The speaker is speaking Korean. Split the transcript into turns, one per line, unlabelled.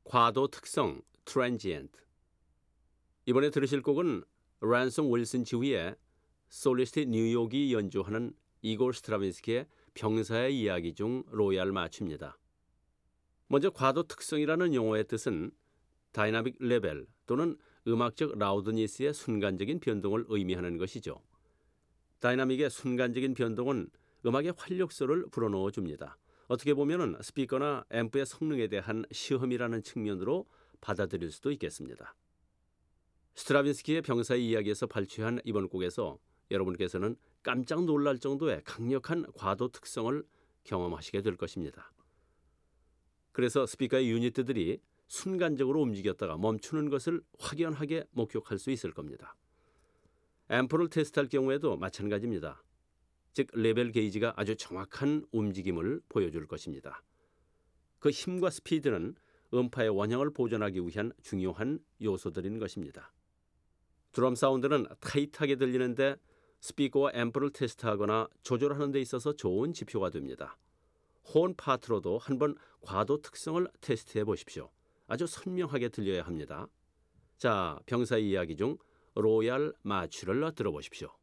과도 특성 transient. 이번에 들으실 곡은 랜섬 윌슨 지휘의 솔리스트 뉴욕이 연주하는 이골 스트라빈스키의 병사의 이야기 중 로얄 마취입니다. 먼저 과도 특성이라는 용어의 뜻은 다이나믹 레벨 또는 음악적 라우드니스의 순간적인 변동을 의미하는 것이죠. 다이나믹의 순간적인 변동은 음악의 활력소를 불어넣어 줍니다. 어떻게 보면 스피커나 앰프의 성능에 대한 시험이라는 측면으로 받아들일 수도 있겠습니다. 스트라빈스키의 병사의 이야기에서 발췌한 이번 곡에서 여러분께서는 깜짝 놀랄 정도의 강력한 과도 특성을 경험하시게 될 것입니다. 그래서 스피커의 유니트들이 순간적으로 움직였다가 멈추는 것을 확연하게 목격할 수 있을 겁니다. 앰프를 테스트할 경우에도 마찬가지입니다. 즉 레벨 게이지가 아주 정확한 움직임을 보여줄 것입니다. 그 힘과 스피드는 음파의 원형을 보존하기 위한 중요한 요소들인 것입니다. 드럼 사운드는 타이트하게 들리는데 스피커와 앰프를 테스트하거나 조절하는 데 있어서 좋은 지표가 됩니다. 혼 파트로도 한번 과도 특성을 테스트해 보십시오. 아주 선명하게 들려야 합니다. 자, 병사의 이야기 중 로얄 마취를 들어보십시오.